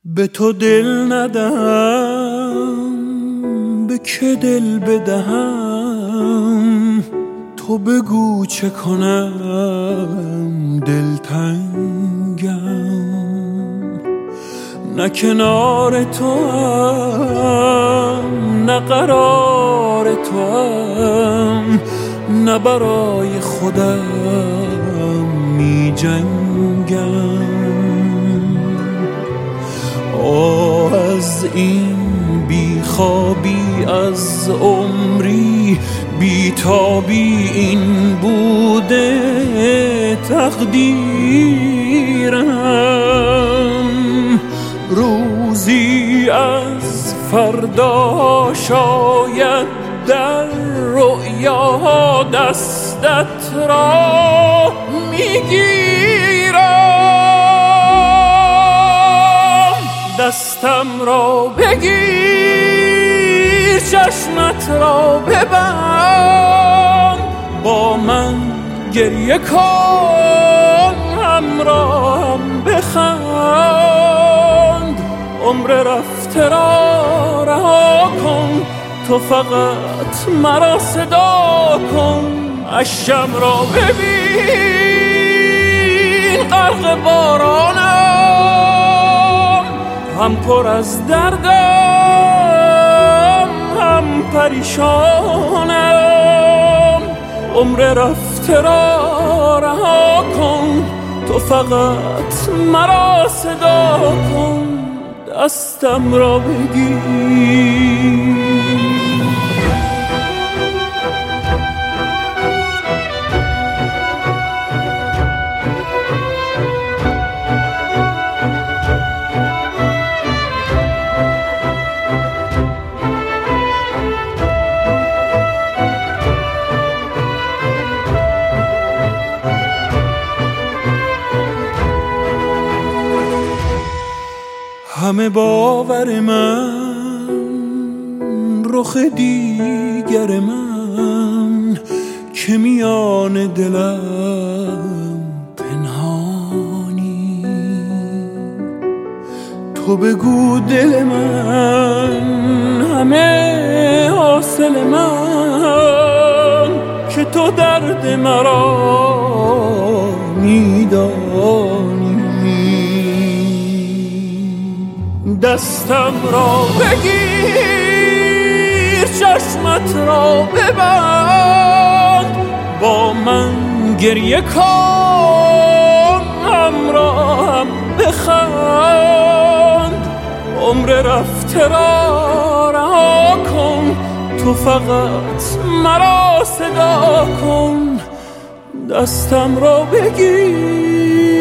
به تو دل ندم، به که دل بدهم؟ تو بگو چه کنم دلتنگم. نه کنار تو هم، نه قرار تو هم، نه برای خودم می جنگم. از این بیخوابی از عمری، بیتابی این بوده تقدیرم. روزی از فردا شاید در رؤیا دستت را میگیرم. دستم را بگیر، چشمت را ببند، با من گریه کن، همراهم بخند. عمر رفته را رها کن، تو فقط مرا صدا کن. اشکم را ببین غرق بارانم، هم پر از دردم هم پریشانم. عمر رفته را رها کن، تو فقط مرا صدا کن. دستم را بگیر. همه باور من، رخ دیگر من که میان دلم پنهانی. تو بگو دل من همه حاصل من، که تو درد مرا میدانی. دستم را بگیر، چشمت را ببند، با من گریه کن، همراهم بخند. عمر رفته را رها کن، تو فقط مرا صدا کن. دستم را بگیر.